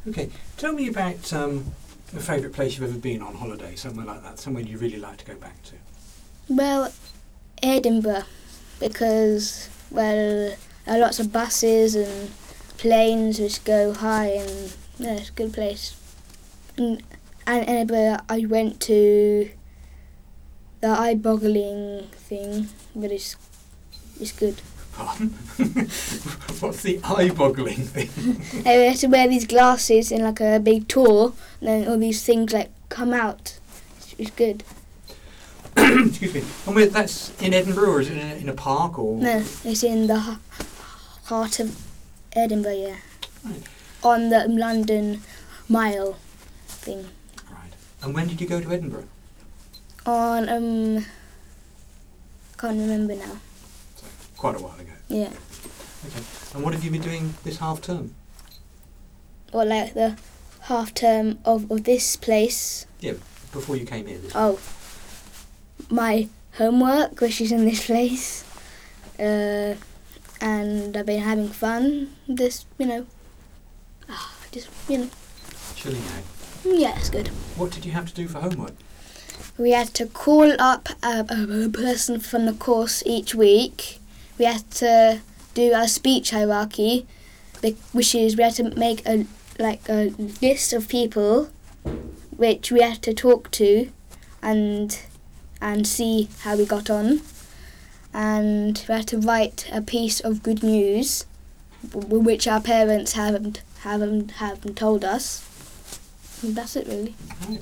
Okay, tell me about a favourite place you've ever been on holiday, somewhere like that, somewhere you really like to go back to. Well, Edinburgh, because, well, there are lots of buses and planes which go high, and yeah, it's a good place. And Edinburgh, I went to the eye-boggling thing, but it's good. Pardon? What's the eye-boggling thing? I had to wear these glasses in like a big tour, and then all these things like come out. It's good. Excuse me. And that's in Edinburgh, or is it in a park, or? No, it's in the heart of Edinburgh, yeah. Right. On the London Mile thing. Right. And when did you go to Edinburgh? On can't remember now. So, quite a while ago. Yeah. Okay. And what have you been doing this half term? Or like the half term of this place. Yeah, before you came here. Oh. My homework, which is in this place. And I've been having fun. Just, Chilling out. Yeah, it's good. What did you have to do for homework? We had to call up a person from the course each week. We had to do a speech hierarchy, which is we had to make a list of people which we had to talk to and see how we got on. And we had to write a piece of good news, which our parents haven't told us. And that's it, really. Right.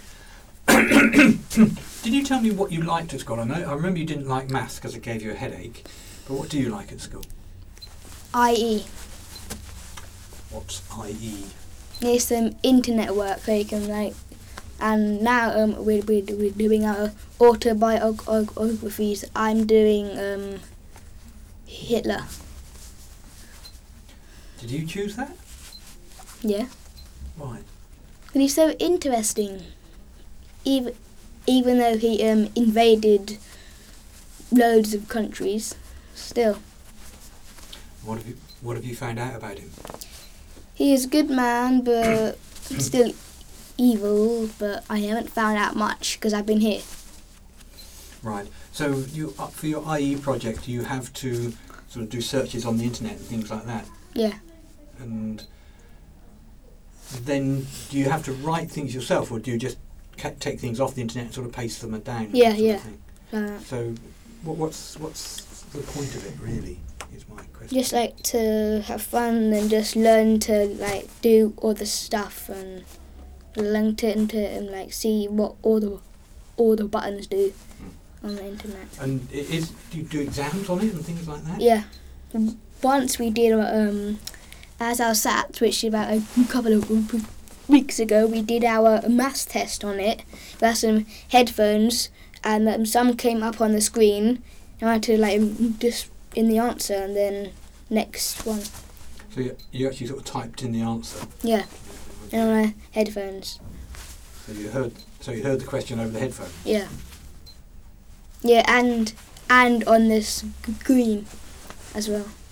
Did you tell me what you liked at school? I remember you didn't like maths because it gave you a headache, but what do you like at school? IE. What's IE? It's some internet work where you can and now we're doing our autobiographies. I'm doing Hitler. Did you choose that? Yeah. Why? And he's so interesting. Even though he invaded loads of countries, still. What have you found out about him? He is a good man, but still evil. But I haven't found out much because I've been here. Right. So for your IE project, you have to sort of do searches on the internet and things like that. Yeah. And then do you have to write things yourself, or do you just take things off the internet and sort of paste them down? Yeah, sort of yeah. thing? So what's the point of it, really, is my question. Just to have fun and just learn to do all the stuff and learn to see what all the buttons do on the internet. And do you do exams on it and things like that? Yeah. Once we did as our SAT, which about a couple of weeks ago, we did our maths test on it. We had some headphones, and some came up on the screen. And I had to just in the answer, and then next one. So you actually sort of typed in the answer. Yeah, and on our headphones. So you heard the question over the headphone. Yeah. Yeah, and on this screen as well.